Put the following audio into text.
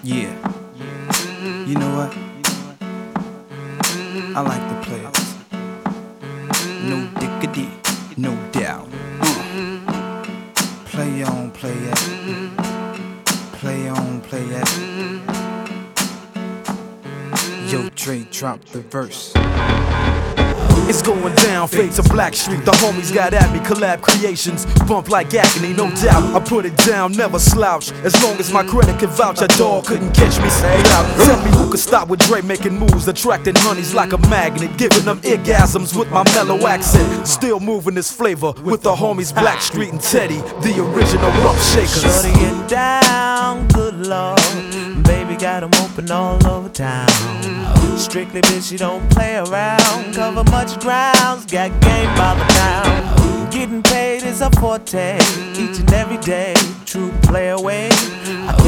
Yeah, you know what? I like the players. No diggity, no doubt. Play on, play it. Play on, play it. Yo, Dre, drop the verse. It's going down, fade to Black Street. The homies got at me, collab creations. Bump like agony, no doubt. I put it down, never slouch. As long as my credit can vouch, a dog couldn't catch me. Say out. Tell me who could stop with Dre making moves, attracting honeys like a magnet, giving them orgasms with my mellow accent. Still moving this flavor with the homies Black Street and Teddy, the original rough shakers. Shorty get down, good lord. Baby got 'em open all over town. Strictly bitch, you don't play around. Cover much grounds, got game by the pound. Getting paid is a forte, each and every day. True play away.